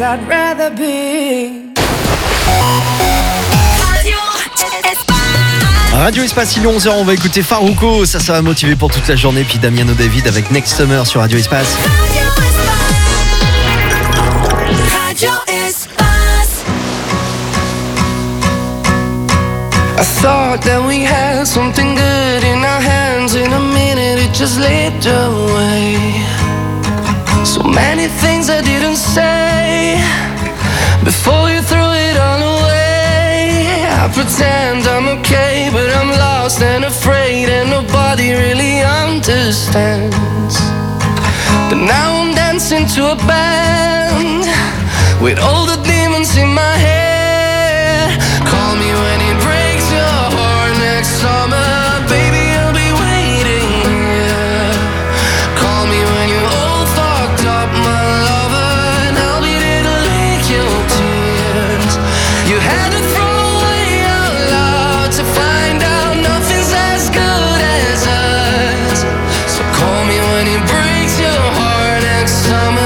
I'd rather be. Radio Espace, il est 11h, on va écouter Farruko, ça va motiver pour toute la journée. Puis Damiano David avec Next Summer sur Radio Espace. Radio Espace. I thought that we had something good in our hands. In a minute it just slipped away. So many things I didn't say before you threw it all away. I pretend I'm okay, but I'm lost and afraid, and nobody really understands. But now I'm dancing to a band with all the demons in my head. Call me when it breaks your heart next summer, baby, I'll be waiting, yeah. Call me when you're all fucked up, my lover, and I'll be there to lick your tears. You had to throw away our love to find out nothing's as good as us. So call me when it breaks your heart next summer.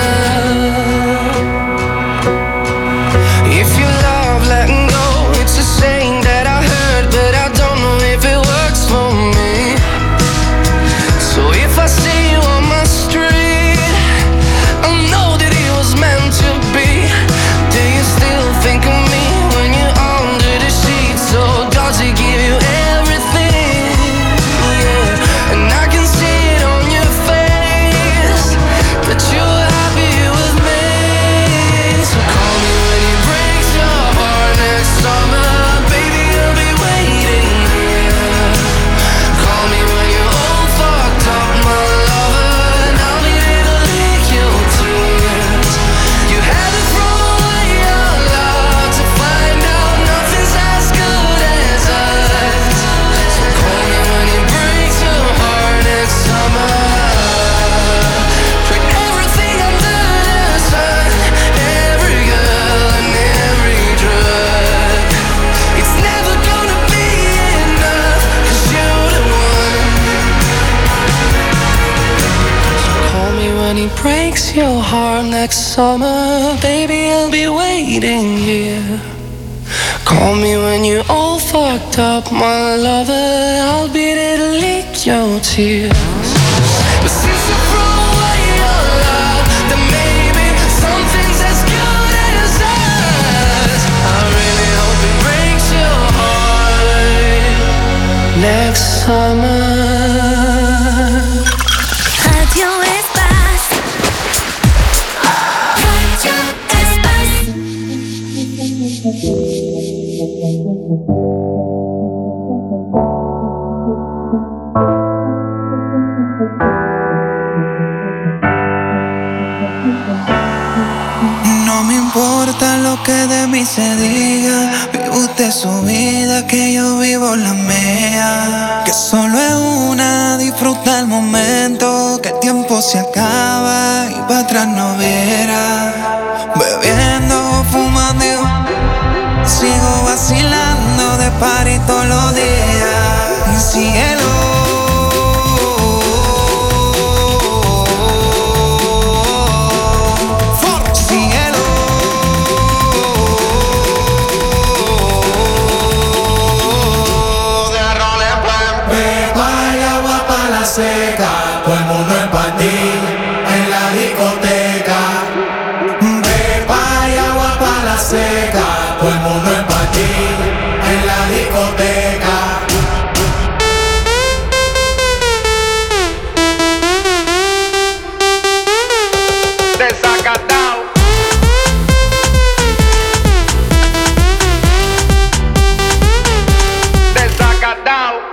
If you love letting go, it's a saying that I heard, but I don't know if it works for me. So if I see you on my street, I'll know that it was meant to be. Do you still think of me when you're under the sheets? Or does it give you everything? Yeah, and I can see it on your face that you're happy with me. So call me when it breaks your heart next summer, baby, I'll be waiting here. Call me when you're all fucked up, my lover, and I'll be there to lick your tears. You had to throw away your love to find out nothing's as good as us. So call me when it breaks your heart next summer. Tried everything under the sun, every girl and every drug. It's never gonna be enough, 'cause you're the one. So call me when it breaks your heart next summer, baby, I'll be waiting here. Call me when you're all fucked up, my lover, I'll be there to lick your tears. But since you threw away your love, then maybe something's as good as us. I really hope it breaks your heart next summer. Radio Espace. Radio Espace. No me importa lo que de mí se diga, vive usted su vida, que yo vivo la mía. Que solo es una, disfruta el momento, que el tiempo se acaba y para atrás no viera. Bebiendo, fumando, sigo vacilando de party todos los días. Cielo, seca, todo el mundo en party, en la discoteca. Pepa y agua pa' la seca, todo el mundo en party, en la discoteca. Desacatao. Desacatao.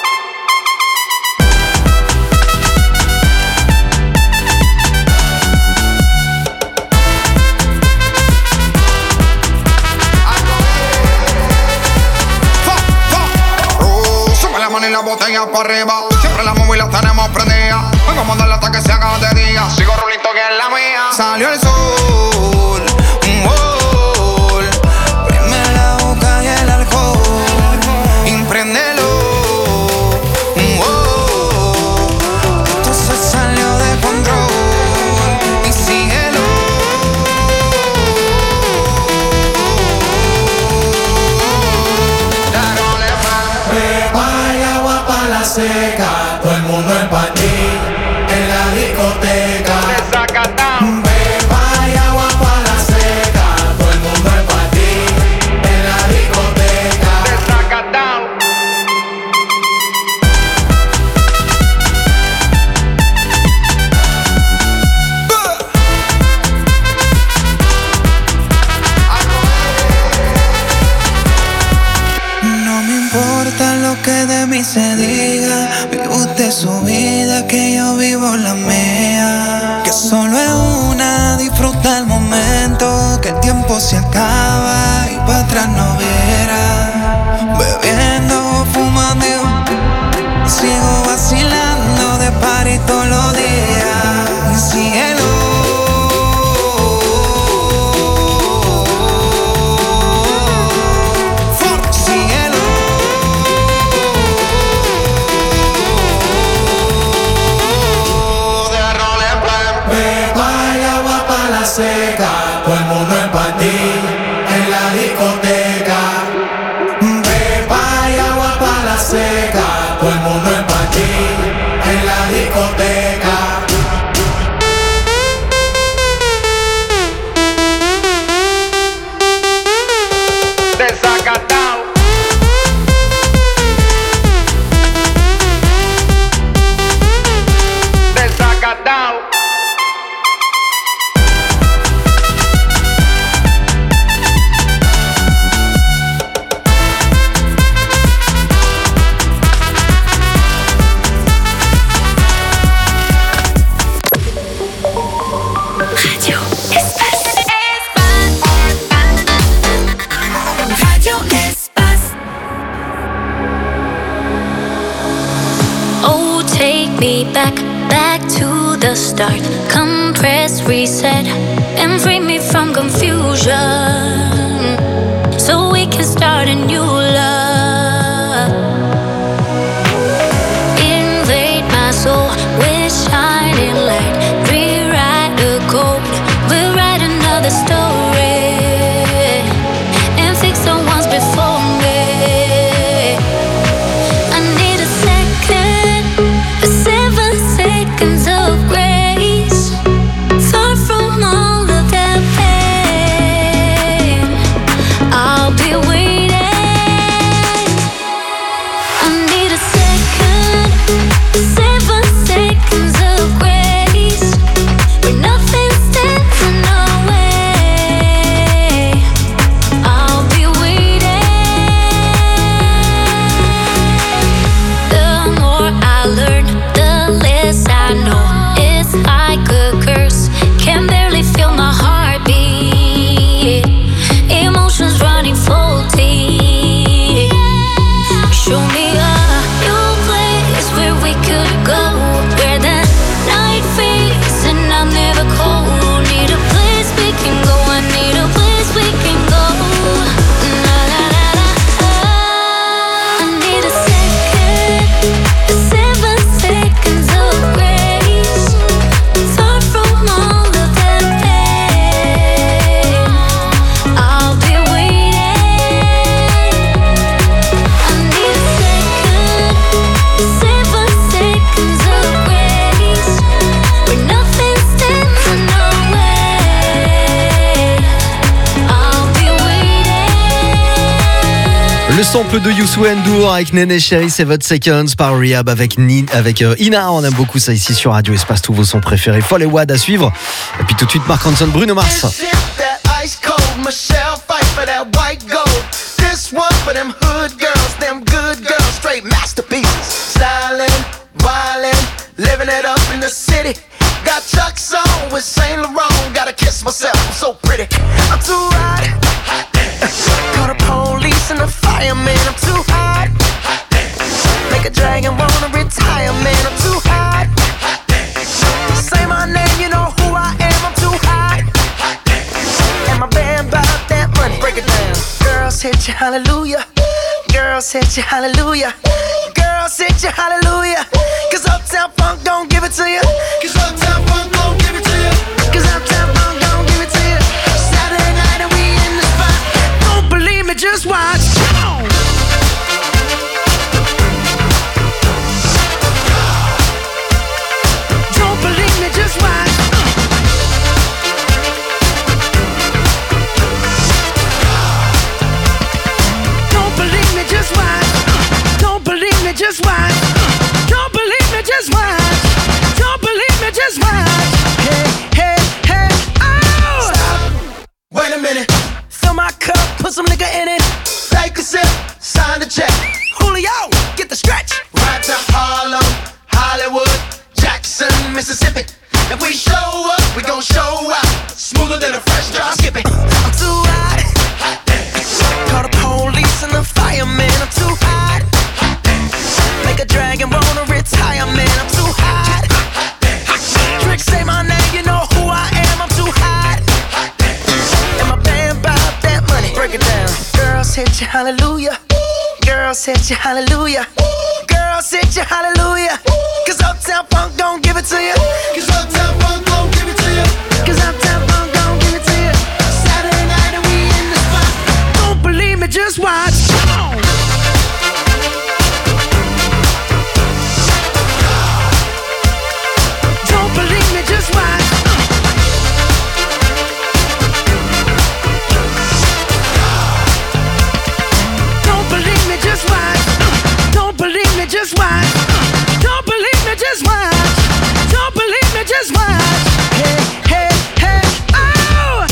Y la botella para arriba, siempre la móvil la tenemos prendida. Vengo a mandarla hasta que se haga de día. Sigo rulito que es la mía. Salió el sol, un gol. Prende la boca y el alcohol. Impréndelo, un gol. Esto se salió de control. Y síguelo. seca, todo el mundo en patí, en la discoteca. Beba y agua pa' la seca, todo el mundo en patí, en la discoteca. No me importa lo que de mí se diga, vive usted su vida, que yo vivo la mía. Que solo es una, disfruta el momento, que el tiempo se acaba y para atrás no verá. Bebiendo, fumando, sigo vacilando de party todos los días. Cielo. Seca, todo el mundo en patí, en la discoteca. Beba y agua pa' la seca, todo el mundo en patí, en la discoteca. Desacatao. Desacatao. Me back to the start. Compress, reset, and free me from confusion, so we can start a new love. Invade my soul with shining light. Rewrite the code, we'll write another story, and fix the ones before me. I need a second. 7 seconds of grace, far from all of that pain. I'll be waiting. I need a second. 7 seconds of grace, where nothing stands in our way. I'll be waiting. The more I learn, the less I know. It's like a curse, can barely feel my heartbeat. Emotions running faulty. Show me a new place where we could go, where the night fades and I'm never cold. Need a place we can go, I need a place we can go. La la la la. I need a second. 7 seconds of grace, far from all of that pain. I'll be waiting. I need a second. 7 seconds of grace, where nothing stands in our way. I'll be waiting. Le sample de Youssou N'Dour avec Néné Chéri, c'est votre Seconds par Rehab avec Ina. On aime beaucoup ça ici sur Radio Espace, tous vos sons préférés. Folle et Wad à suivre. Et puis tout de suite Marc Ronson, Bruno Mars. Michelle fight for that white gold. This one for them hood girls, them good girls, straight masterpieces. Stylin', wildin', living it up in the city. Got Chuck's on with Saint Laurent. Gotta kiss myself, I'm so pretty. I'm too hot. Call the police and the fireman. I'm too hot. Make a dragon wanna retire, man. I'm too hot. Say my name, you know who I am. I'm too hot. And my band about that money. Break it down. Girls hit you, hallelujah. Girls hit you, hallelujah. Girls hit you, hallelujah. Cause Uptown Funk don't give it to you. Cause Uptown Funk don't give it to you. Cause Uptown Funk don't give it to you. Saturday night and we in the spot. Don't believe me, just watch. Come on. Girls hit you hallelujah. Girls hit you hallelujah. Cause Uptown Funk don't give it to you. Cause Uptown Funk don't give it to you. Cause Uptown Funk don't give it to you. Saturday night and we in the spot. Don't believe me, just watch. Come on. Don't believe me, just watch. Don't believe me, just watch. Don't believe me, just watch. Don't believe me, just watch. Don't believe me, just watch. Hey, hey, hey, oh!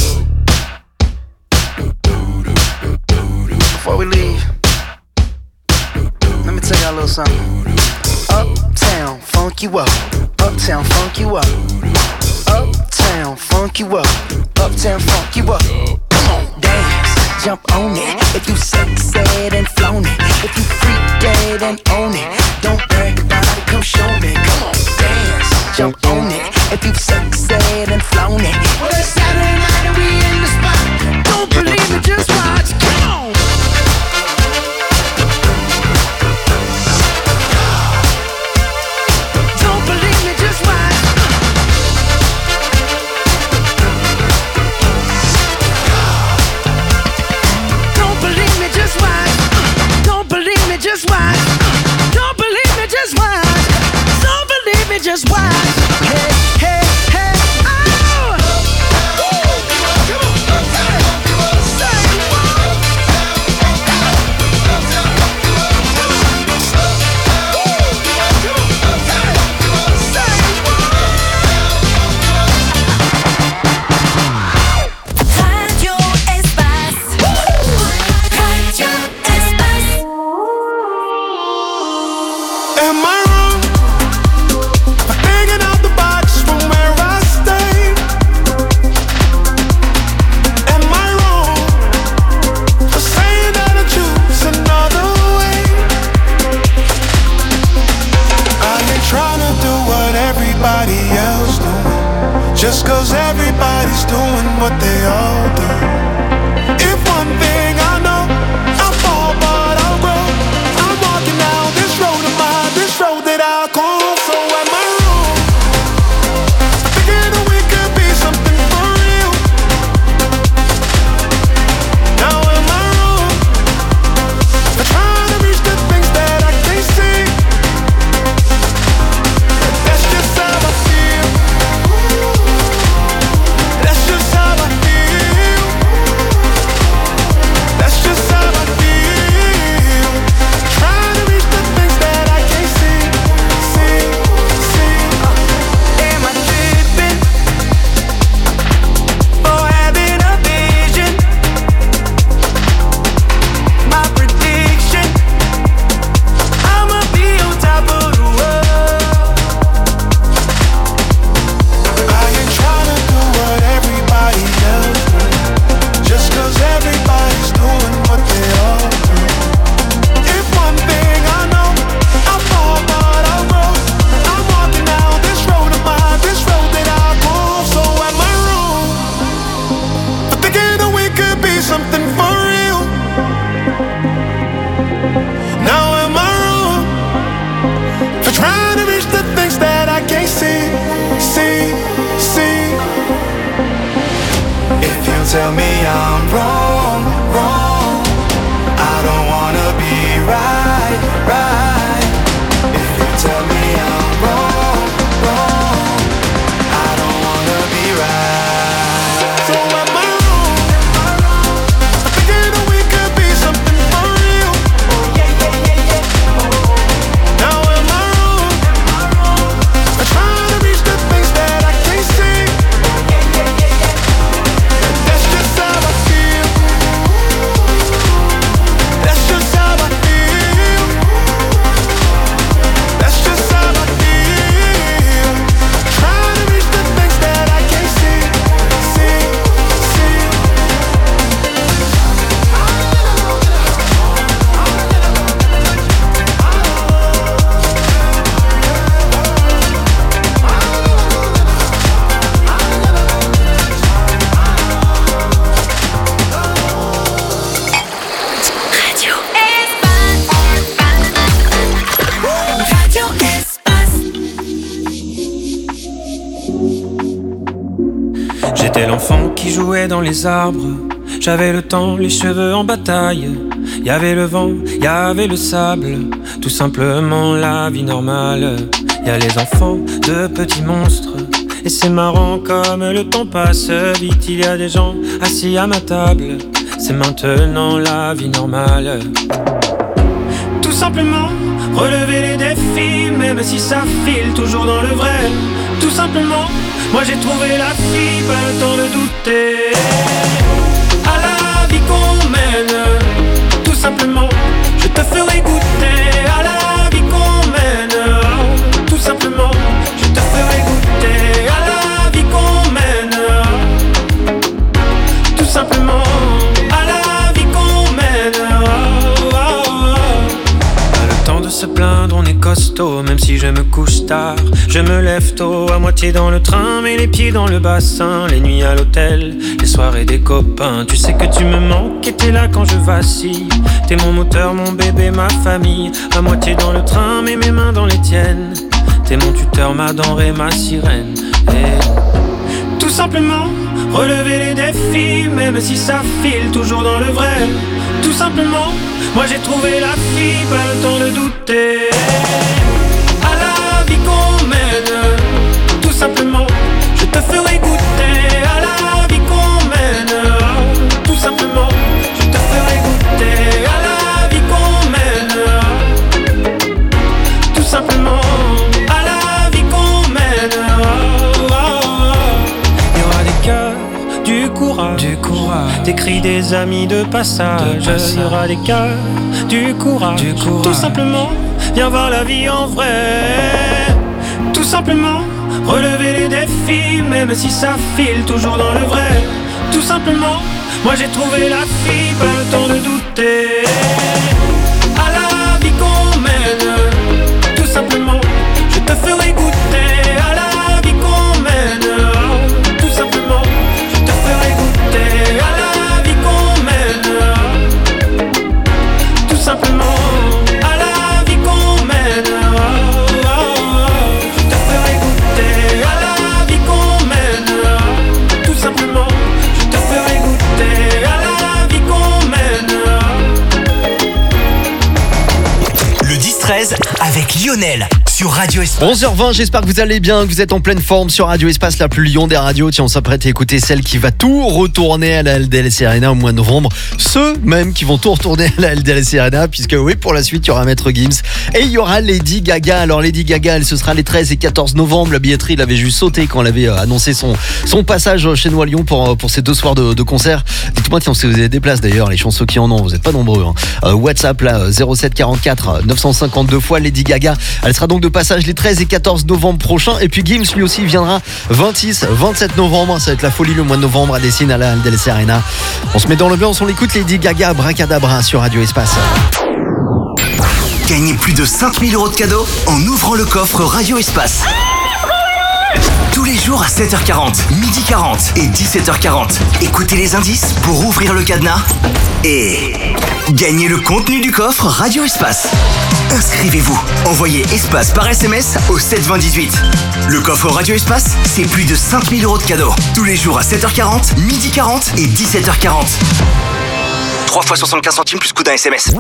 Before we leave, let me tell y'all a little something. Uptown, funk you up. Uptown, funk you up. Uptown, funk you up. Uptown, funk you up. Come on, dance, jump on it. If you sexed and flown it, if you freak dead and own it, don't brag about it, come show me. Come on, dance, jump on it. If you sexed and flown it, well, it's Saturday night and we in the spot. Don't believe it, just watch. Come on. Don't believe me, just watch. Don't believe me, just watch. Don't believe me, just watch. Don't believe me, just watch. Don't believe me, just watch. Hey, hey, hey, oh! Radio Espace. Radio Espace. Am I wrong for thinking out the box from where I stay? Am I wrong for saying that I choose another way? I ain't trying to do what everybody else doing, just cause everybody's doing what they all do. If one thing I know, I'll fall but I'll grow. I'm walking down this road of mine, this road that I call home. So am I wrong for thinking that we could be something for real? Now am I wrong for trying to reach the things that I can't see? That's just how I feel. That's just how I feel. That's just how I feel. Trying to reach the things that I can't see. Am I tripping or having a vision? My prediction, I'ma be on top of the world. I ain't trying to do what everybody else does, just cause everybody's doing what they all do. If one thing I know, I'll fall but I'll grow. I'm walking down this road of mine, this road that I call. So am I wrong for thinking that we could be something for real? Now am I wrong for trying to reach the things that I can't see? If you tell me I'm wrong, I don't wanna be right. If you tell me I'm wrong, I don't wanna be right. So am I wrong for thinking that we could be something for real? Now am I wrong for trying to reach the things that I can't see? That's just how I feel. qui jouait dans les arbres. J'avais le temps, les cheveux en bataille. Y avait le vent, y avait le sable. Tout simplement la vie normale. Y a les enfants de petits monstres. Et c'est marrant comme le temps passe vite. Il y a des gens assis à ma table. C'est maintenant la vie normale. Tout simplement relever les défis, même si ça file toujours dans le vrai. Tout simplement, moi j'ai trouvé la fille, pas le temps de douter. À la vie qu'on mène, tout simplement, je te ferai goûter. À la vie qu'on mène, tout simplement, je te ferai goûter. À la vie qu'on mène, tout simplement. À la vie qu'on mène, pas le temps de se plaindre, on est costaud. Même si je me couche tard, je me lève tôt. À moitié dans le train, mais les pieds dans le bassin. Les nuits à l'hôtel, les soirées des copains. Tu sais que tu me manques et t'es là quand je vacille. T'es mon moteur, mon bébé, ma famille. À moitié dans le train, mais mes mains dans les tiennes. T'es mon tuteur, ma denrée, ma sirène. Et tout simplement, relever les défis, même si ça file toujours dans le vrai. Tout simplement, moi j'ai trouvé la fille, pas le temps de douter. À la vie qu'on mène, tout simplement, je te ferai goûter. À la vie qu'on mène, tout simplement, je te ferai goûter. À la vie qu'on mène, tout simplement. À la vie qu'on mène, il y aura des cœurs, du courage, des cris des amis de passage. Il y aura des cœurs, du courage, tout simplement. Viens voir la vie en vrai. Tout simplement, relever les défis, même si ça file toujours dans le vrai. Tout simplement, moi j'ai trouvé la fille, pas le temps de douter. À la vie qu'on mène, tout simplement, je te ferai goûter. À la vie qu'on mène, tout simplement, je te ferai goûter. À la vie qu'on mène, tout simplement. Avec Lionel sur Radio Espace. 11h20, j'espère que vous allez bien, que vous êtes en pleine forme sur Radio Espace, la plus Lyon des radios. Tiens, on s'apprête à écouter celle qui va tout retourner à la LDLC Arena au mois de novembre. Ceux même qui vont tout retourner à la LDLC Arena, puisque oui, pour la suite, il y aura Maître Gims et il y aura Lady Gaga. Alors Lady Gaga, elle, ce sera les 13 et 14 novembre. La billetterie, il avait juste sauté quand elle avait annoncé son passage chez nous à Lyon pour ces 2 soirs de concert. Dites-moi si vous avez des places d'ailleurs, les chanceux qui en ont, vous n'êtes pas nombreux. WhatsApp là, 07 44 952 fois Lady Gaga. Elle sera donc de passage les 13 et 14 novembre prochains. Et puis Gims lui aussi viendra 26, 27 novembre. Ça va être la folie le mois de novembre à Dessine à la LDLC Arena. On se met dans l'ambiance, on l'écoute. Lady Gaga, Bracadabra sur Radio Espace. Gagnez plus de 5000 € de cadeaux en ouvrant le coffre Radio Espace. Tous les jours à 7h40, 12h40 et 17h40. Écoutez les indices pour ouvrir le cadenas et gagnez le contenu du coffre Radio Espace. Inscrivez-vous. Envoyez Espace par SMS au 72018. Le coffre Radio Espace, c'est plus de 5000 € de cadeaux. Tous les jours à 7h40, 12h40 et 17h40. 3 fois 75 centimes plus coût d'un SMS.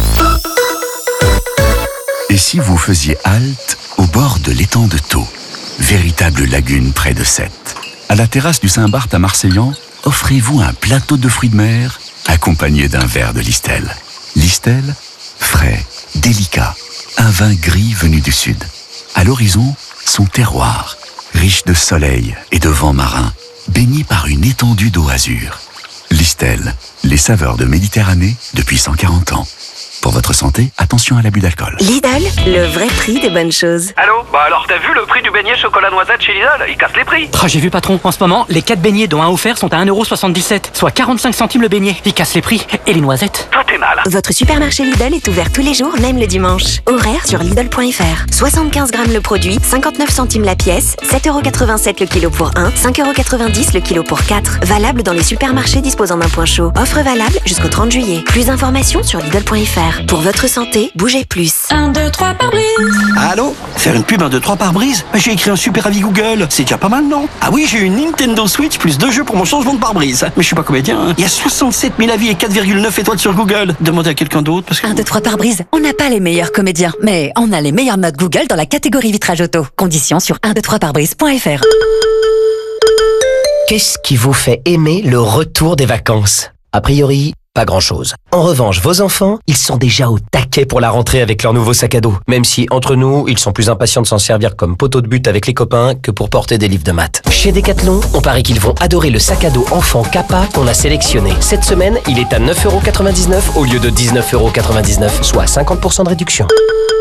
Et si vous faisiez halte au bord de l'étang de Thau, véritable lagune près de Sète. À la terrasse du Saint-Barth à Marseillan, offrez-vous un plateau de fruits de mer accompagné d'un verre de Listel. Listel, frais, délicat, un vin gris venu du sud. À l'horizon, son terroir, riche de soleil et de vent marin, baigné par une étendue d'eau azur. Listel, les saveurs de Méditerranée depuis 140 ans. Pour votre santé, attention à l'abus d'alcool. Lidl, le vrai prix des bonnes choses. Allô ? Bah alors t'as vu le prix du beignet chocolat noisette chez Lidl ? Ils cassent les prix. J'ai vu patron, en ce moment, les 4 beignets dont un offert sont à 1,77€, soit 45 centimes le beignet. Ils cassent les prix. Et les noisettes ? Toi t'es mal. Votre supermarché Lidl est ouvert tous les jours, même le dimanche. Horaire sur Lidl.fr. 75 grammes le produit, 59 centimes la pièce, 7,87€ le kilo pour 1, 5,90€ le kilo pour 4. Valable dans les supermarchés disposant d'un point chaud. Offre valable jusqu'au 30 juillet. Plus d'informations sur Lidl.fr. Pour votre santé, bougez plus. 1, 2, 3 par brise. Allô? Faire une pub 1, 2, 3 par brise? J'ai écrit un super avis Google. C'est déjà pas mal, non? Ah oui, j'ai eu une Nintendo Switch plus 2 jeux pour mon changement de pare-brise. Mais je suis pas comédien, hein. Il y a 67 000 avis et 4,9 étoiles sur Google. Demandez à quelqu'un d'autre parce que... 1, 2, 3 par brise. On n'a pas les meilleurs comédiens, mais on a les meilleures notes Google dans la catégorie vitrage auto. Conditions sur 123parbrise.fr. Qu'est-ce qui vous fait aimer le retour des vacances? A priori, pas grand-chose. En revanche, vos enfants, ils sont déjà au taquet pour la rentrée avec leur nouveau sac à dos. Même si, entre nous, ils sont plus impatients de s'en servir comme poteau de but avec les copains que pour porter des livres de maths. Chez Decathlon, on parie qu'ils vont adorer le sac à dos enfant Kappa qu'on a sélectionné. Cette semaine, il est à 9,99€ au lieu de 19,99€, soit 50% de réduction.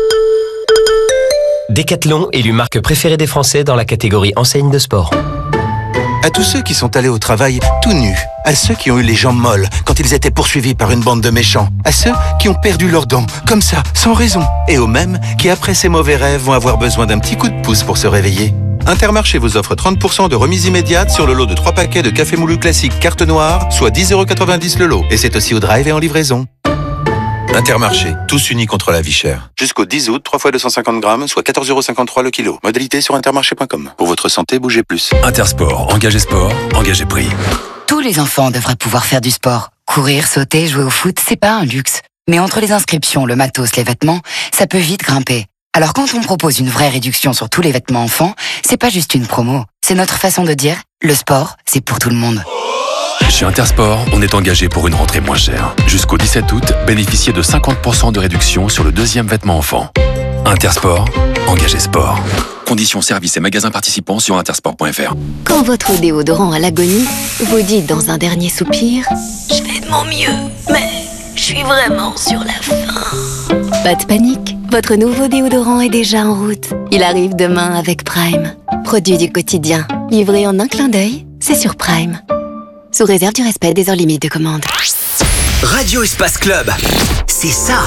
Decathlon, élu marque préférée des Français dans la catégorie enseigne de sport. À tous ceux qui sont allés au travail tout nus, à ceux qui ont eu les jambes molles quand ils étaient poursuivis par une bande de méchants, à ceux qui ont perdu leurs dents, comme ça, sans raison, et aux mêmes qui, après ces mauvais rêves, vont avoir besoin d'un petit coup de pouce pour se réveiller. Intermarché vous offre 30% de remise immédiate sur le lot de 3 paquets de café moulu classique carte noire, soit 10,90€ le lot. Et c'est aussi au drive et en livraison. Intermarché, tous unis contre la vie chère. Jusqu'au 10 août, 3 fois 250 grammes, soit 14,53€ le kilo. Modalité sur intermarché.com. Pour votre santé, bougez plus. Intersport, engagez sport, engagez prix. Tous les enfants devraient pouvoir faire du sport. Courir, sauter, jouer au foot, c'est pas un luxe. Mais entre les inscriptions, le matos, les vêtements, ça peut vite grimper. Alors quand on propose une vraie réduction sur tous les vêtements enfants, c'est pas juste une promo. C'est notre façon de dire, le sport, c'est pour tout le monde. Chez Intersport, on est engagé pour une rentrée moins chère. Jusqu'au 17 août, bénéficiez de 50% de réduction sur le deuxième vêtement enfant. Intersport, engagez sport. Conditions, services et magasins participants sur intersport.fr. Quand votre déodorant à l'agonie, vous dites dans un dernier soupir « Je fais de mon mieux, mais je suis vraiment sur la fin ». Pas de panique, votre nouveau déodorant est déjà en route. Il arrive demain avec Prime. Produit du quotidien, livré en un clin d'œil, c'est sur Prime. Sous réserve du respect des heures limites de commande. Radio Espace Club, c'est ça.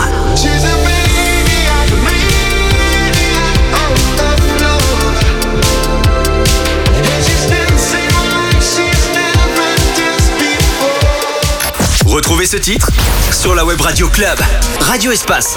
Retrouvez ce titre sur la web Radio Club. Radio Espace.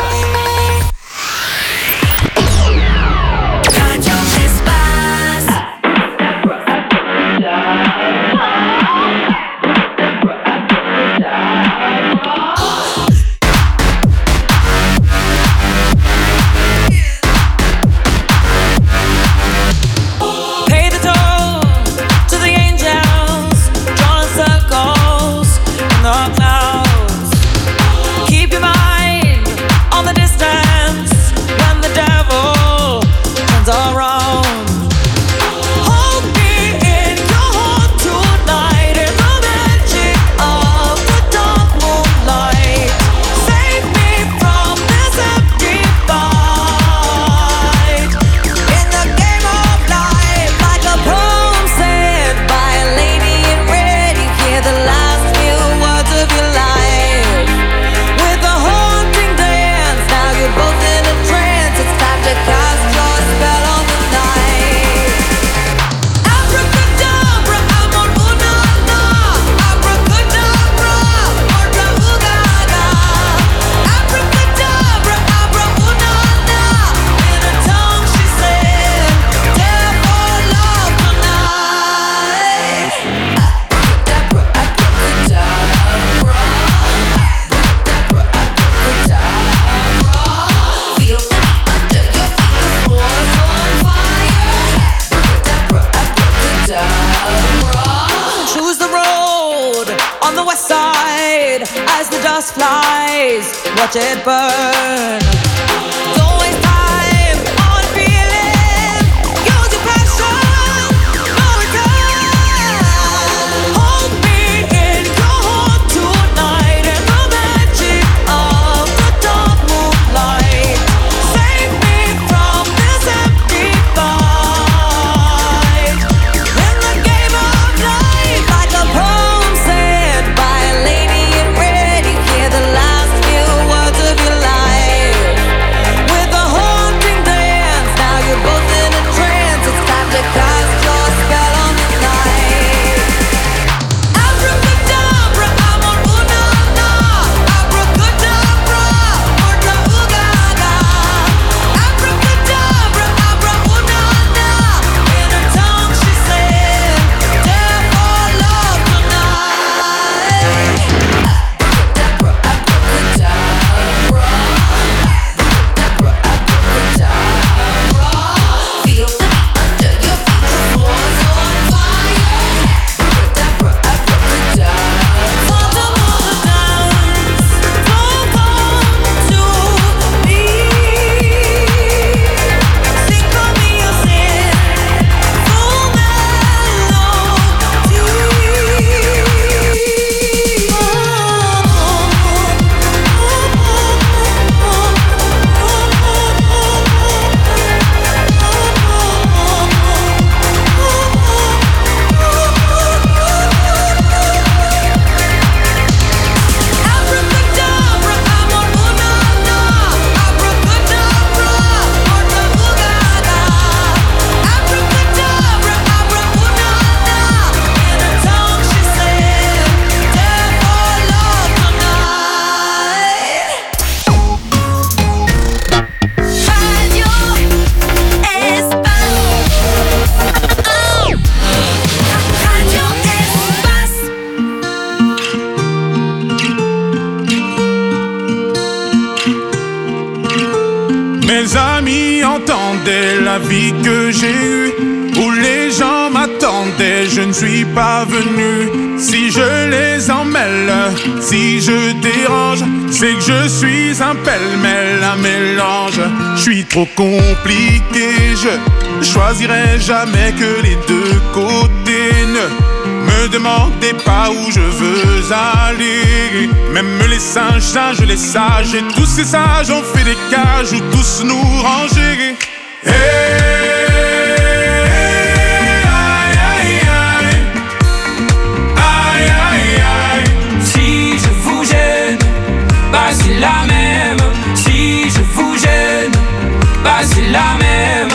Watch it burn. Mes amis entendaient la vie que j'ai eue, où les gens m'attendaient, je ne suis pas venu. Si je les emmêle, si je dérange, c'est que je suis un pêle-mêle, un mélange. Je suis trop compliqué, je choisirai jamais que les deux côtés. Ne me demandez pas où je veux aller. Même les singes, les sages, et tous ces sages ont fait des cages où tous nous ranger. Si je vous gêne, bah c'est la même. Si je vous gêne, bah c'est la même.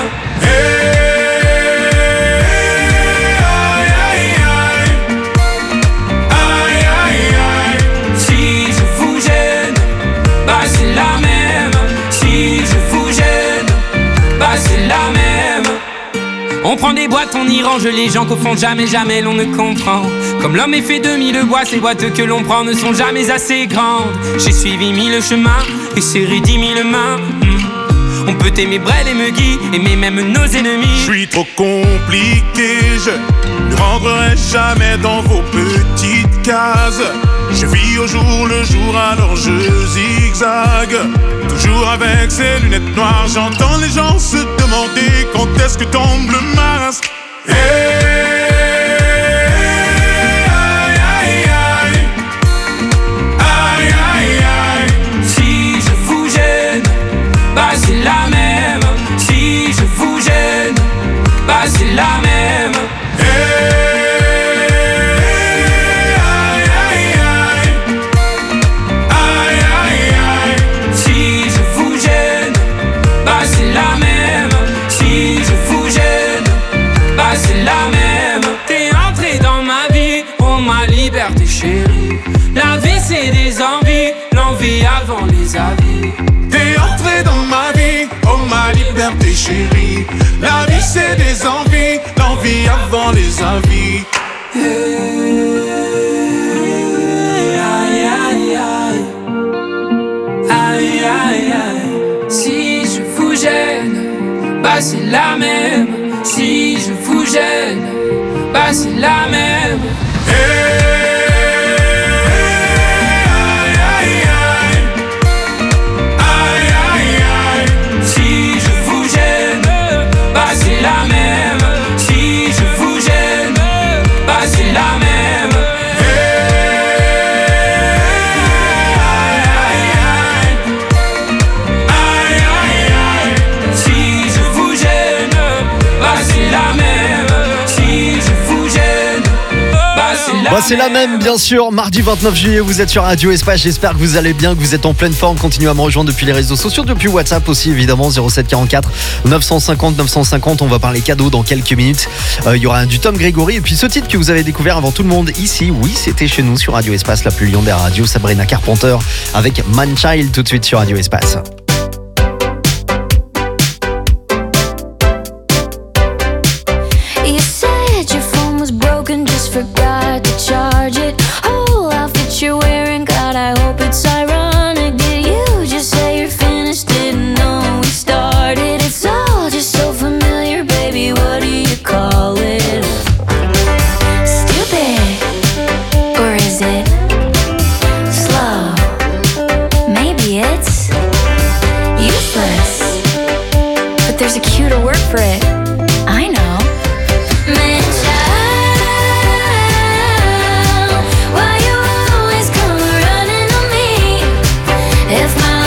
Si je vous gêne, bah c'est la même. Si je vous gêne, bah c'est la même. On prend des boîtes, on y range les gens qu'au fond jamais l'on ne comprend. Comme l'homme est fait de mille bois, ces boîtes que l'on prend ne sont jamais assez grandes. J'ai suivi 1000 chemins et serré 10 000 mains. On peut aimer Brel et Megui, aimer même nos ennemis. Je suis trop compliqué, je ne rentrerai jamais dans vos petites cases. Je vis au jour le jour, alors je zigzague. Toujours avec ces lunettes noires, j'entends les gens se demander quand est-ce que tombe le masque. Si je vous gêne, bah c'est la même. Si je vous gêne, bah c'est la même. Si je vous gêne, bah c'est la même. Si je vous gêne, bah c'est la même. T'es entré dans ma vie, oh ma liberté chérie. La vie c'est des envies, l'envie avant les avis. T'es entré dans ma vie, oh ma liberté chérie. La vie c'est des envies, l'envie avant les avis. Aïe aïe aïe. Si je vous gêne, bah c'est la même. Si je vous gêne, bah c'est la même. Si je vous gêne, bah c'est la même. Si je vous gêne, bah c'est la même. Si je vous gêne, bah c'est la même. Si je vous gêne, bah c'est la même. Bah c'est la même, bien sûr. Mardi 29 juillet, vous êtes sur Radio Espace. J'espère que vous allez bien, que vous êtes en pleine forme. Continuez à me rejoindre depuis les réseaux sociaux, depuis WhatsApp aussi, évidemment. 0744 950 950. On va parler cadeaux dans quelques minutes. Il y aura du Tom Grégory. Et puis ce titre que vous avez découvert avant tout le monde ici. Oui, c'était chez nous sur Radio Espace, la plus lion des radios. Sabrina Carpenter avec Man Child tout de suite sur Radio Espace. You said your phone was broken, just forgot to charge it. Whole outfit you're wearing, God, I hope it's ironic. Did you just say you're finished? Didn't know we started. It's all just so familiar, baby. What do you call it? Stupid, or is it slow? Maybe it's useless, but there's a cuter word for it. I know. Man child, why you always come running on me? If my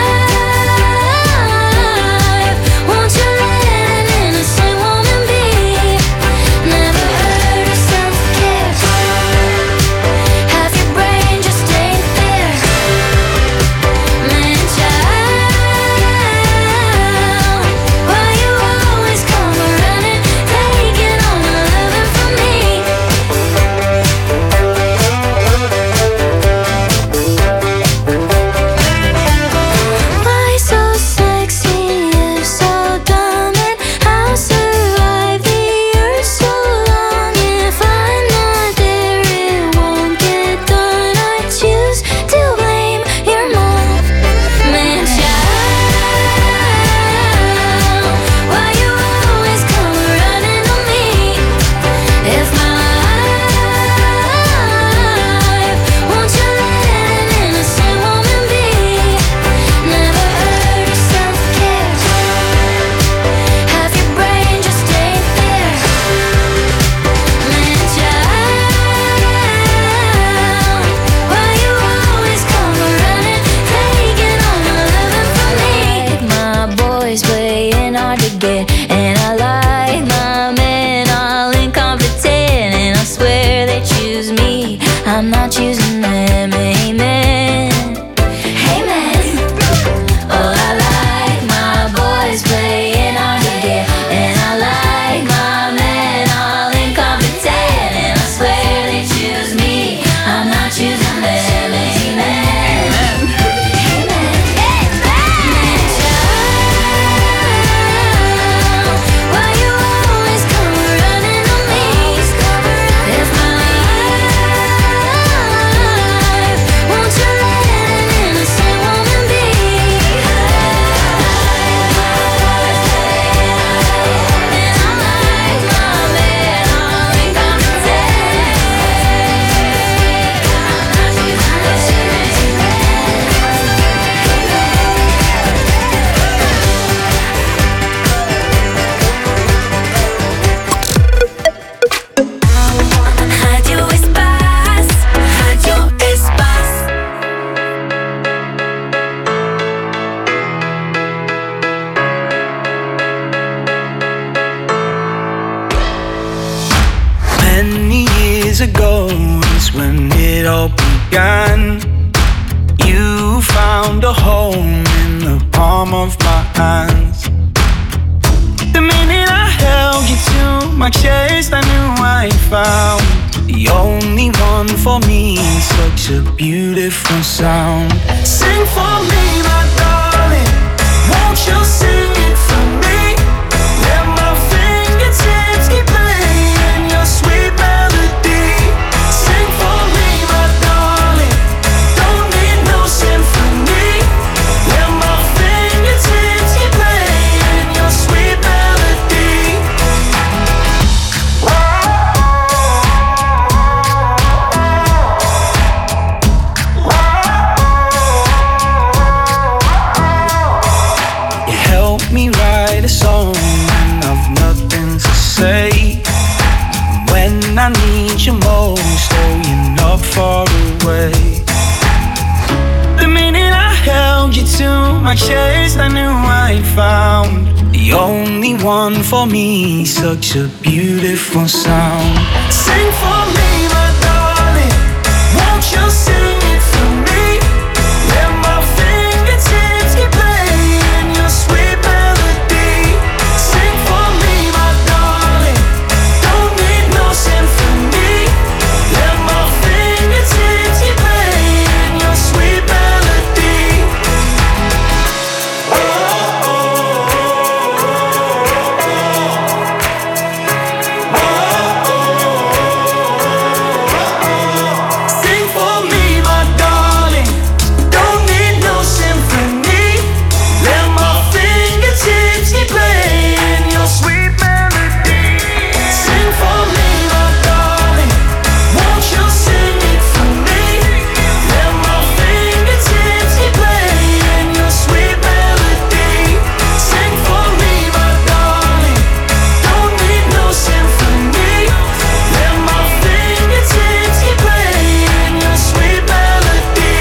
life, won't you let an innocent woman be? Never heard of self-care. Half your brain just ain't there. Man child, why you always come running? get. And I like my men all incompetent, and I swear they choose me, I'm not choosing them. Amen. Amen. Oh, I like my boys playing hard to get, and I like my men all incompetent, and I swear they choose me, I'm not choosing them. Amen. Why you always come running on me? If my life, won't you let an innocent woman be? And I like my men all incompetent. Radio Espace, Radio Espace. Many years ago is when it all began. You found a home in the palm of my hands. The minute I held you to my chest, I knew I found the only one for me. Such a beautiful sound. Sing for me, my darling. Won't you sing it for me? Let my fingertips keep playing your sweet melody. Sing for me, my darling. Don't need no symphony. Let my fingertips keep playing your sweet melody. You helped me write a song when I've nothing to say. When I need you most, oh, you're not far away. The minute I held you to my chest, I knew I found the only one for me. Such a beautiful sound. Sing for me, my darling. Won't you sing it for me? Let my fingertips keep playing your sweet melody. Sing for me, my darling. Don't need no symphony. Let my fingertips keep playing your sweet melody. Sing for me, my darling. Don't need no symphony. Let my fingertips keep playing your sweet melody. Sing for me, my darling. Won't you sing it for me? Let my fingertips keep playing your sweet melody. Sing for me, my darling. Don't need no symphony. Let my fingertips keep playing your sweet melody.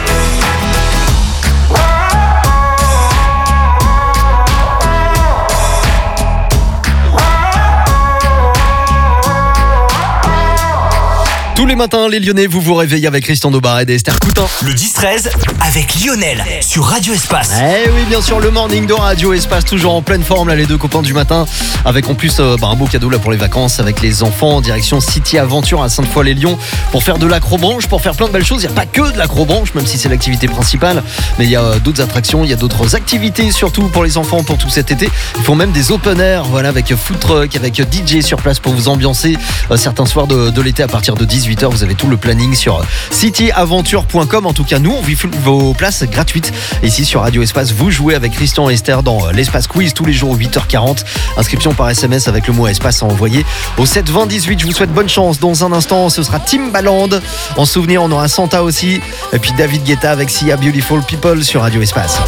Tous les matins, les Lyonnais, vous vous réveillez avec Christian Dobared et Esther Coutin. Le 10-13 avec Lionel sur Radio Espace. Eh oui, bien sûr, le morning de Radio Espace, toujours en pleine forme, là, les deux copains du matin. Avec en plus un beau cadeau là pour les vacances avec les enfants en direction City Aventure à Sainte-Foy-les-Lyons pour faire de l'acrobranche, pour faire plein de belles choses. Il n'y a pas que de l'acrobranche, même si c'est l'activité principale, mais il y a d'autres attractions, il y a d'autres activités, surtout pour les enfants, pour tout cet été. Ils font même des open air, voilà, avec food truck, avec DJ sur place pour vous ambiancer certains soirs de l'été à partir de 18h. Vous avez tout le planning sur cityaventure.com. En tout cas, nous, on vit vos places gratuites. Ici sur Radio Espace, vous jouez avec Christian et Esther dans l'Espace Quiz tous les jours 8h40. Inscription par SMS avec le mot Espace à envoyer au 7 20 18. Je vous souhaite bonne chance. Dans un instant, ce sera Timbaland. En souvenir, on aura Santa aussi. Et puis David Guetta avec Sia Beautiful People sur Radio Espace.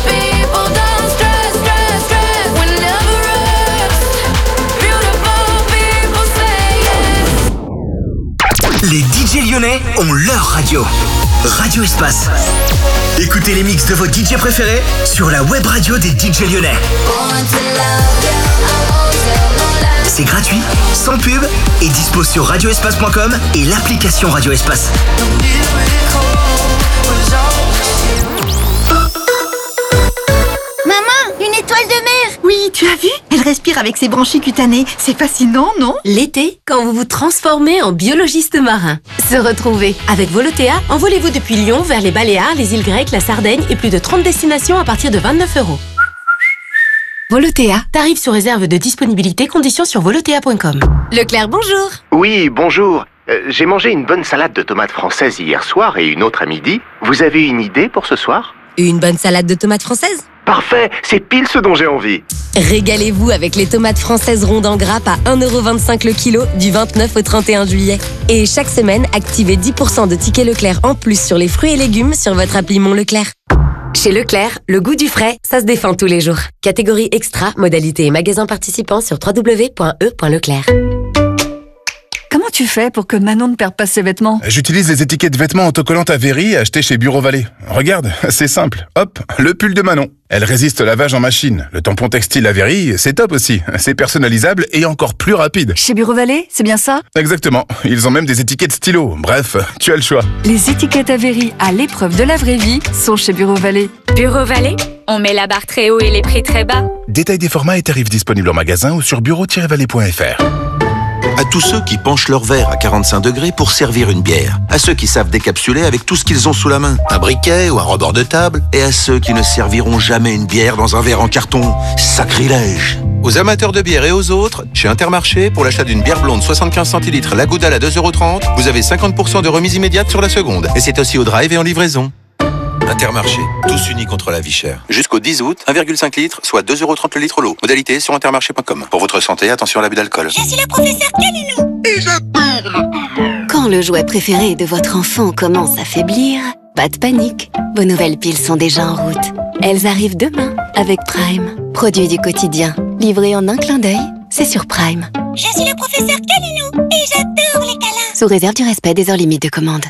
Les DJ lyonnais ont leur radio. Radio Espace. Écoutez les mix de vos DJ préférés sur la web radio des DJ lyonnais. C'est gratuit, sans pub et dispo sur radioespace.com et l'application Radio Espace. Maman, une étoile de mer! Oui, tu as vu? Elle respire avec ses branchies cutanées. C'est fascinant, non? L'été, quand vous vous transformez en biologiste marin. Se retrouver. Avec Volotea, envolez-vous depuis Lyon vers les Baléares, les îles Grecques, la Sardaigne et plus de 30 destinations à partir de 29 €. Volotea. Tarif sous réserve de disponibilité, conditions sur volotea.com. Leclerc, bonjour. Oui, bonjour. J'ai mangé une bonne salade de tomates françaises hier soir et une autre à midi. Vous avez une idée pour ce soir? Une bonne salade de tomates françaises? Parfait, c'est pile ce dont j'ai envie. Régalez-vous avec les tomates françaises rondes en grappe à 1,25 € le kilo du 29 au 31 juillet. Et chaque semaine, activez 10% de tickets Leclerc en plus sur les fruits et légumes sur votre appli Mon Leclerc. Chez Leclerc, le goût du frais, ça se défend tous les jours. Catégorie extra, modalité et magasins participants sur www.e.leclerc. Comment tu fais pour que Manon ne perde pas ses vêtements? J'utilise les étiquettes vêtements autocollantes Avery achetées chez Bureau Vallée. Regarde, c'est simple. Hop, le pull de Manon. Elle résiste au lavage en machine. Le tampon textile Avery, c'est top aussi. C'est personnalisable et encore plus rapide. Chez Bureau Vallée, c'est bien ça? Exactement. Ils ont même des étiquettes stylo. Bref, tu as le choix. Les étiquettes Avery à l'épreuve de la vraie vie sont chez Bureau Vallée. Bureau Vallée, on met la barre très haut et les prix très bas. Détail des formats et tarifs disponibles en magasin ou sur bureau-vallée.fr. À tous ceux qui penchent leur verre à 45 degrés pour servir une bière. À ceux qui savent décapsuler avec tout ce qu'ils ont sous la main. Un briquet ou un rebord de table. Et à ceux qui ne serviront jamais une bière dans un verre en carton. Sacrilège! Aux amateurs de bière et aux autres, chez Intermarché, pour l'achat d'une bière blonde 75 centilitres La Goudale à 2,30 €, vous avez 50% de remise immédiate sur la seconde. Et c'est aussi au drive et en livraison. Intermarché, tous unis contre la vie chère. Jusqu'au 10 août, 1,5 litre, soit 2,30 € le litre l'eau. Modalité sur intermarché.com. Pour votre santé, attention à l'abus d'alcool. Je suis le professeur Calino. Et j'adore. Quand le jouet préféré de votre enfant commence à faiblir, pas de panique. Vos nouvelles piles sont déjà en route. Elles arrivent demain avec Prime. Produit du quotidien, livré en un clin d'œil, c'est sur Prime. Je suis le professeur Calino. Et j'adore les câlins. Sous réserve du respect des heures limites de commande.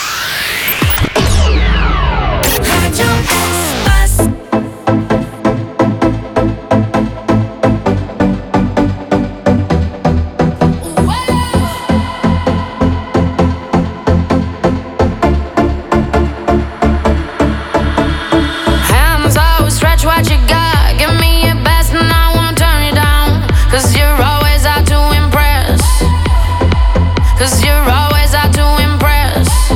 What you got, give me your best and I won't turn it down. 'Cause you're always out to impress. 'Cause you're always out to impress.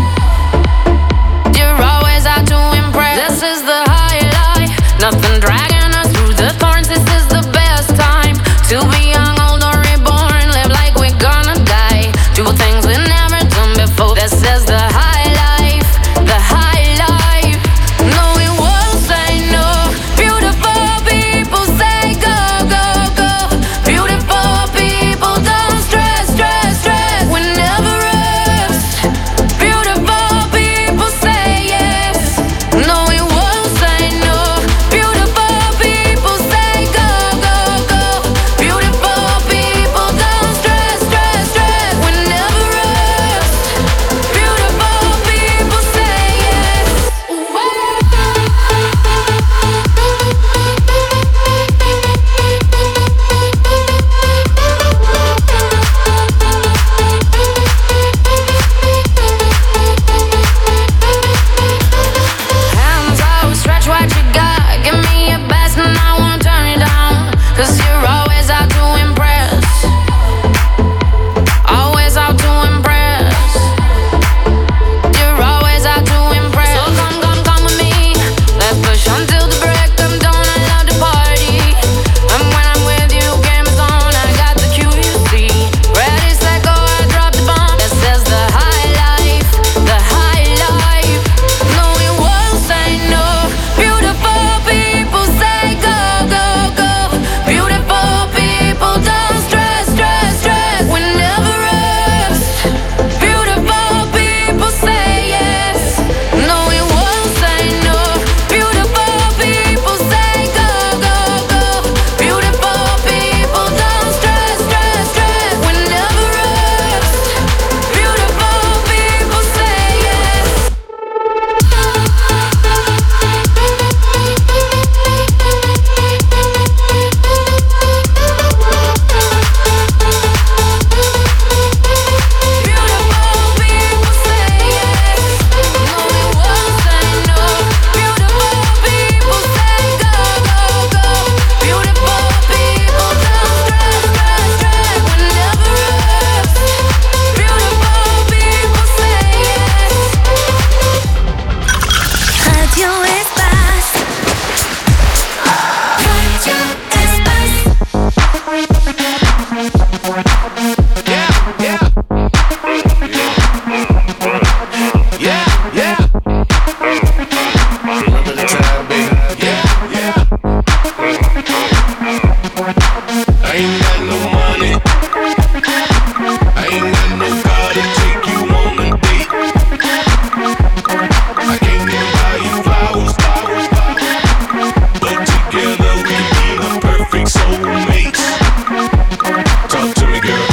weeks. Talk to me, girl.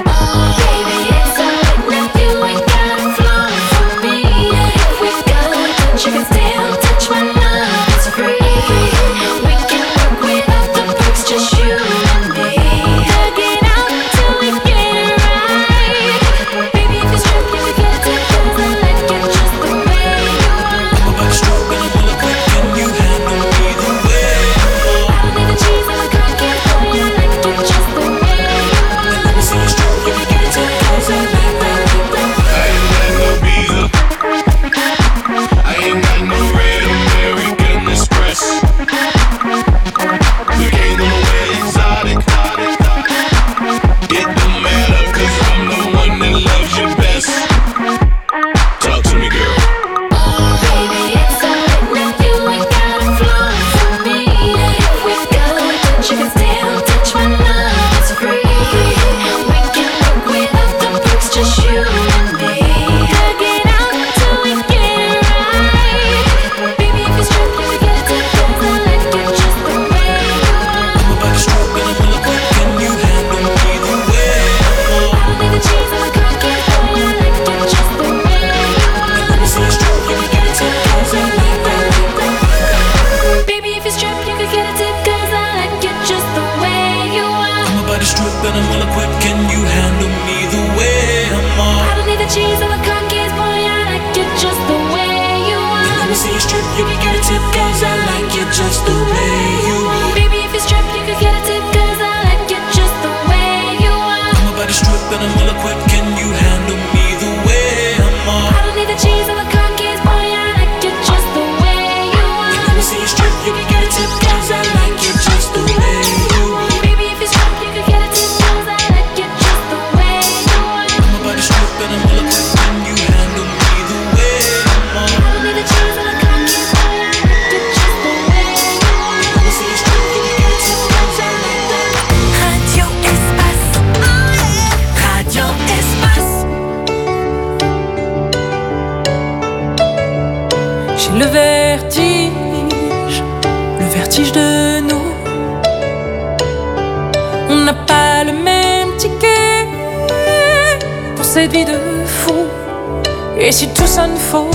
You can still touch my love, it's free. We can work without the bricks, just you and me. Hug it out till we get it right. Baby, if it's true, you can get it, 'cause I like it just the way you are. I'm about to stroke and I'm gonna quick, can you handle me the way you are? I don't need the cheese and the cookies, boy, I like it just the way you are. And let me see you stroke, you can get it, 'cause I like that. I ain't got no visa, I ain't got no red American Express. The game on the way exotic. It don't matter, 'cause I'm the one that loves you best. Talk to me, girl. Oh, baby, it's alright now, you ain't gotta flow for me. If we go, but you can still touch my love, it's free. We can work without the bricks, just you and me. Hug it out till we get it right. Baby, if it's true, you can get it, 'cause I like it just the way you are. I'm about to stroke and I'm gonna quick, can you handle me the way you are? I don't need the cheese and the cookies, boy, I like it just the way you are. And let me see you stroke, you can get it, 'cause I like that. Baby, if it's true, you can get a tip, 'cause I like it just the way you are. I'm about to strip and I'm gonna quit, can you handle me the way I'm on? I don't need the cheese and the cookies, boy, I like it just the way you are. Let me see you strip, you can get a tip, 'cause I like it just the way you are. Baby, if it's trip, you can get a tip, 'cause I like it just the way you are. I'm about to strip and I'm gonna quit, can you handle me the way I'm on? I don't need the cheese and the cookies, boy, I like it just the way you are. Let me see you strip, you can get a tip, 'cause I like it just the way you are. Baby, if it's trip, you can get a tip, 'cause I like it just the way you are. I'm about to strip and I'm gonna quit, can you handle me the way I'm on? I don't need the cheese and the cookies, boy, I like it just the way you are. Let me see you strip, you can get a tip, 'cause I like that. Radio Espace. Radio Espace. J'ai le vertige de nous. On n'a pas le même ticket pour cette vie de fou. Et si tout sonne faux,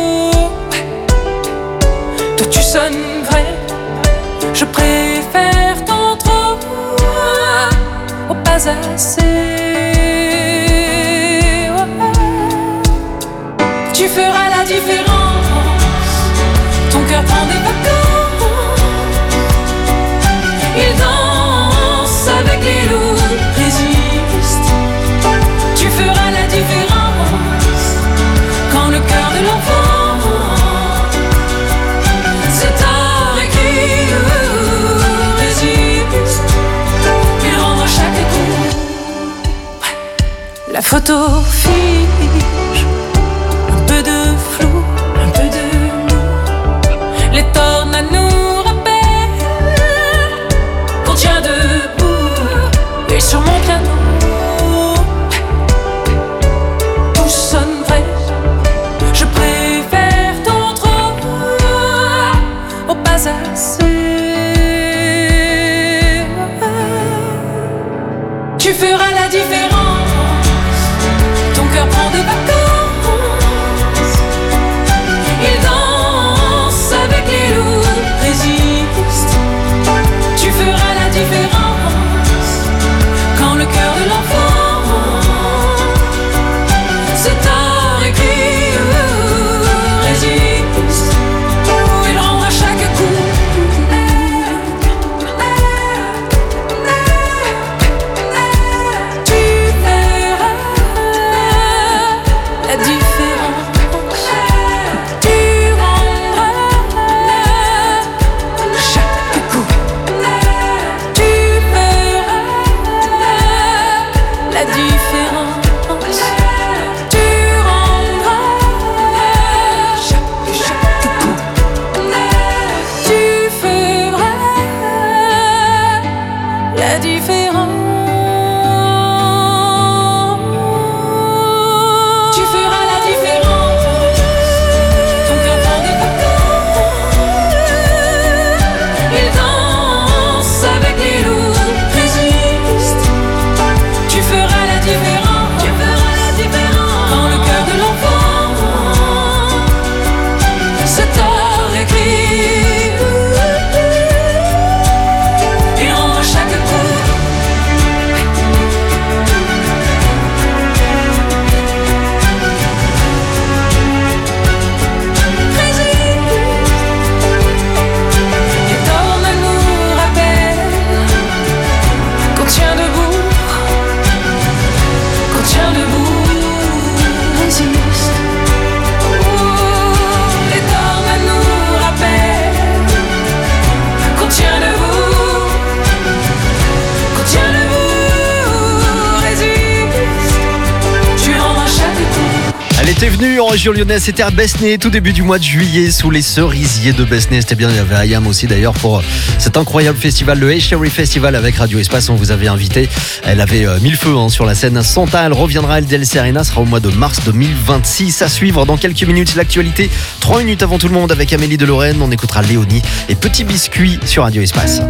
toi tu sonnes vrai. Je préfère ton trop au pas assez. Tu feras la différence. Ton cœur prend des vacances. Il danse avec les loups, résiste. Tu feras la différence. Quand le cœur de l'enfant c'est tard et qui résiste. Il rend à chaque coup. La photo fige. Un peu de flou, un peu de nous. Les tornades nous rappellent qu'on tient debout. Et sur mon piano tout sonne vrai. Je préfère ton trop au pas assez. Tu feras la différence. Ton cœur prend des vacances. Il danse avec les loups, résiste. Tu feras la différence. Quand le cœur de l'enfant c'est tard et qui résiste. Il rend à chaque coup. Tu verras la différence. Tu rendras chaque coup. Tu verras la différence. Tu rendras chaque coup. Tu feras la différence. Tu feras la différence. Ton cœur prend des vacances. Il danse avec les loups, résiste. bienvenue en région lyonnaise. C'était à Besnay, tout début du mois de juillet, sous les cerisiers de Besnay. C'était bien, il y avait Ayam aussi d'ailleurs pour cet incroyable festival, le Hey Sherry Festival avec Radio Espace. On vous avait invité, elle avait mis le feu sur la scène. Santa, elle reviendra, LDLC Arena sera au mois de mars 2026. À suivre dans quelques minutes l'actualité, 3 minutes avant tout le monde avec Amélie de Lorraine. On écoutera Léonie et Petit Biscuit sur Radio Espace.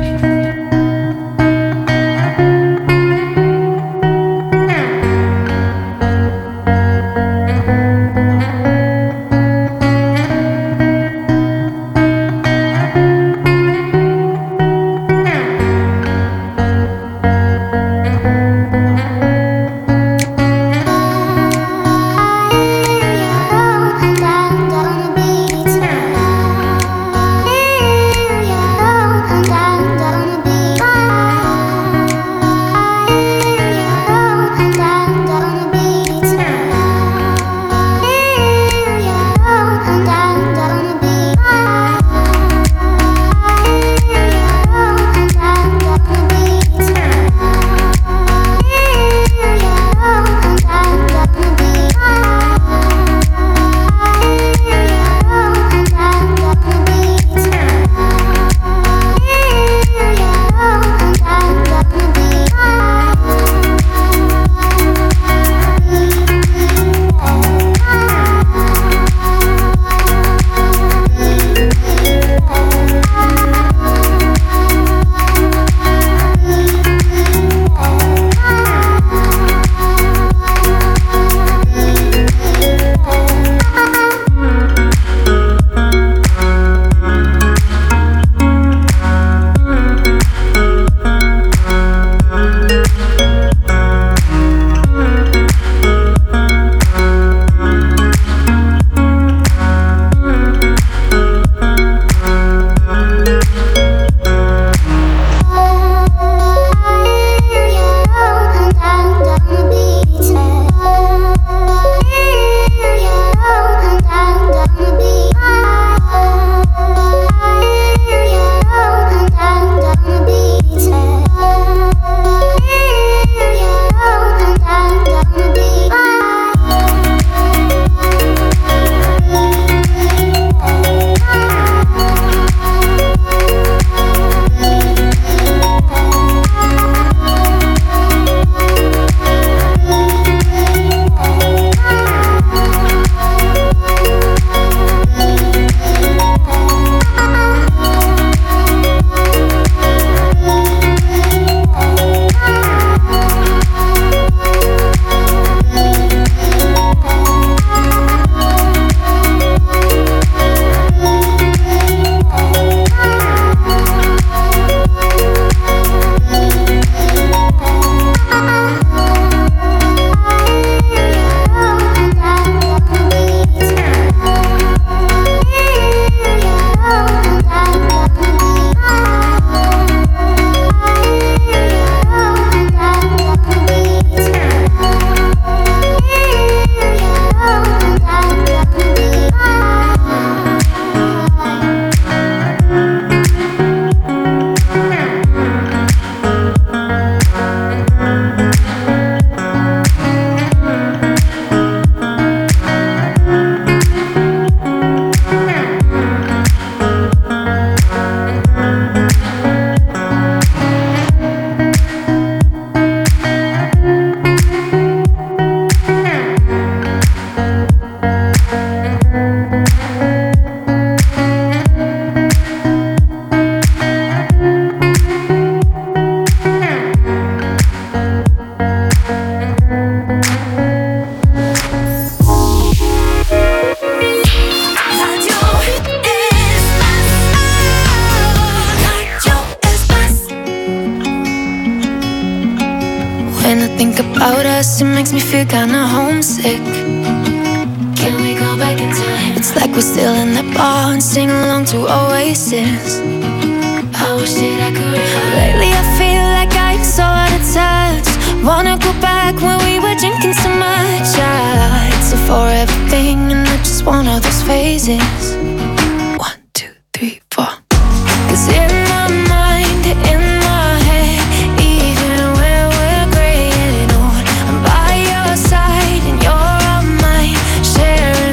think about us, it makes me feel kinda homesick. Can we go back in time? It's like we're still in that bar and sing along to Oasis. I wish that I could remember. Lately I feel like I'm so out of touch. Wanna go back when we were drinking so much. It's a forever thing and not just one of those phases. 1, 2, 3, 4. 'Cause in my mind, in my head, even when we're gray and old, I'm by your side and you're on mine, sharing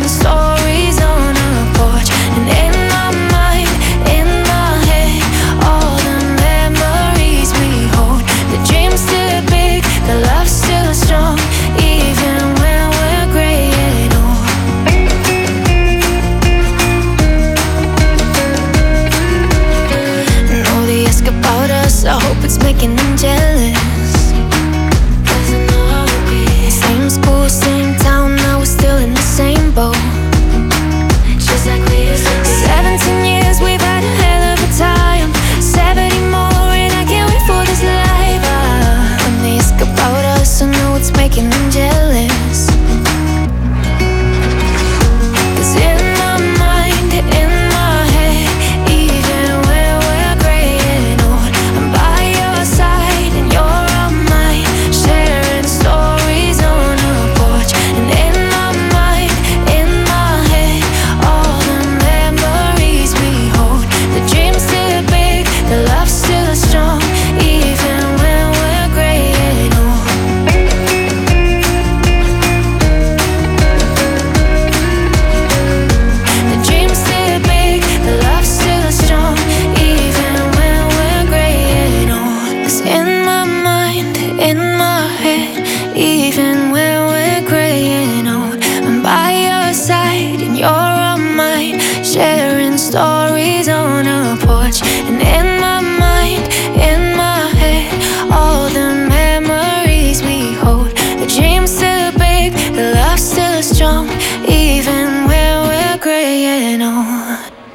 what's making them jealous. 'Cause I know how it be. Same school, same town, now we're still in the same boat. Just like we used to be. 17 years, we've had a hell of a time. 70 more, and I can't wait for this life. When they ask about us, I know what's making them jealous. Stories on a porch, and in my mind, in my head, all the memories we hold. The dream's still big, the love's still strong, even when we're graying old.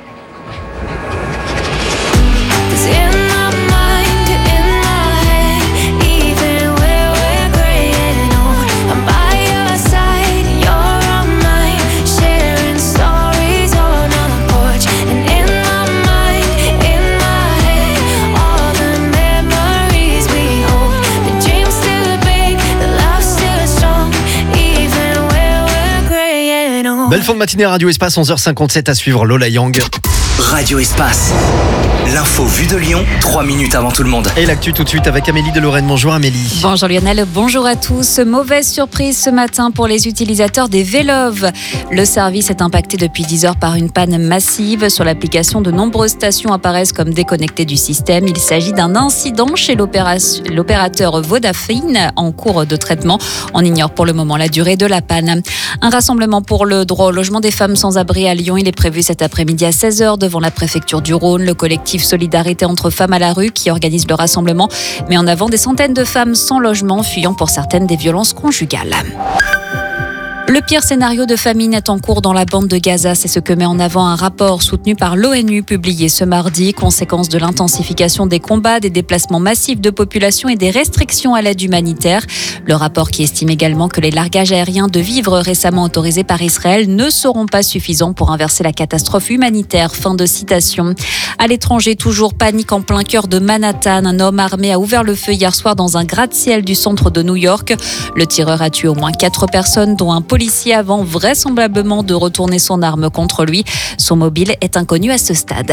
'Cause in my mind, in my head, even when we're graying old, I'm by your side, you're on mine, sharing stories on a porch. And in my mind, in my head, all the memories we hold. The dream's still big, the love's still strong, even when we're graying old. Belle fin de matinée, Radio Espace, 11h57 à suivre Lola Young. Radio Espace. L'info vue de Lyon, 3 minutes avant tout le monde. Et l'actu tout de suite avec Amélie de Lorraine. Bonjour Amélie. Bonjour Lionel, bonjour à tous. Mauvaise surprise ce matin pour les utilisateurs des Vélov. Le service est impacté depuis 10 heures par une panne massive. Sur l'application, de nombreuses stations apparaissent comme déconnectées du système. Il s'agit d'un incident chez l'opérateur Vodafone en cours de traitement. On ignore pour le moment la durée de la panne. Un rassemblement pour le droit au logement des femmes sans abri à Lyon. Il est prévu cet après-midi à 16h devant la préfecture du Rhône. Le collectif Solidarité entre femmes à la rue qui organise le rassemblement met en avant des centaines de femmes sans logement, fuyant pour certaines des violences conjugales. Le pire scénario de famine est en cours dans la bande de Gaza. C'est ce que met en avant un rapport soutenu par l'ONU publié ce mardi. Conséquence de l'intensification des combats, des déplacements massifs de population et des restrictions à l'aide humanitaire. Le rapport qui estime également que les largages aériens de vivres récemment autorisés par Israël ne seront pas suffisants pour inverser la catastrophe humanitaire. Fin de citation. À l'étranger, toujours panique en plein cœur de Manhattan. Un homme armé a ouvert le feu hier soir dans un gratte-ciel du centre de New York. Le tireur a tué au moins 4 personnes, dont un policier avant vraisemblablement de retourner son arme contre lui. Son mobile est inconnu à ce stade.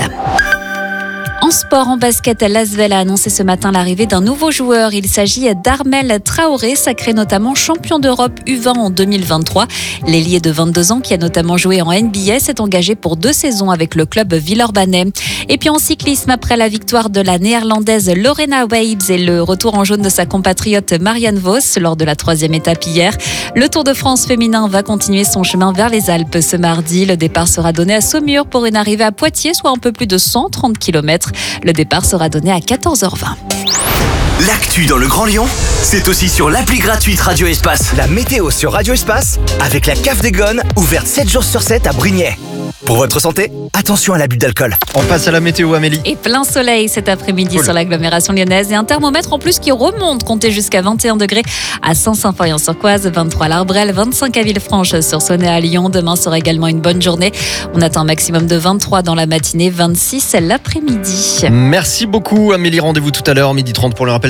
En sport, en basket, l'Asvel a annoncé ce matin l'arrivée d'un nouveau joueur. Il s'agit d'Armel Traoré, sacré notamment champion d'Europe U20 en 2023. L'ailier de 22 ans qui a notamment joué en NBA s'est engagé pour 2 saisons avec le club villeurbanais. Et puis en cyclisme, après la victoire de la néerlandaise Lorena Wiebes et le retour en jaune de sa compatriote Marianne Vos lors de la 3e étape hier, le Tour de France féminin va continuer son chemin vers les Alpes ce mardi. Le départ sera donné à Saumur pour une arrivée à Poitiers, soit un peu plus de 130 km. Le départ sera donné à 14h20. L'actu dans le Grand Lyon, c'est aussi sur l'appli gratuite Radio Espace. La météo sur Radio Espace, avec la Cave des Gones, ouverte 7 jours sur 7 à Brignais. Pour votre santé, attention à l'abus d'alcool. On passe à la météo, Amélie. Et plein soleil cet après-midi sur l'agglomération lyonnaise et un thermomètre en plus qui remonte, comptez jusqu'à 21 degrés à Saint-Symphorien-sur-Coise, 23 à l'Arbrel, 25 à Villefranche-sur-Saône et à Lyon. Demain sera également une bonne journée. On attend un maximum de 23 dans la matinée, 26 l'après-midi. Merci beaucoup, Amélie. Rendez-vous tout à l'heure, 12h30 pour le rappel.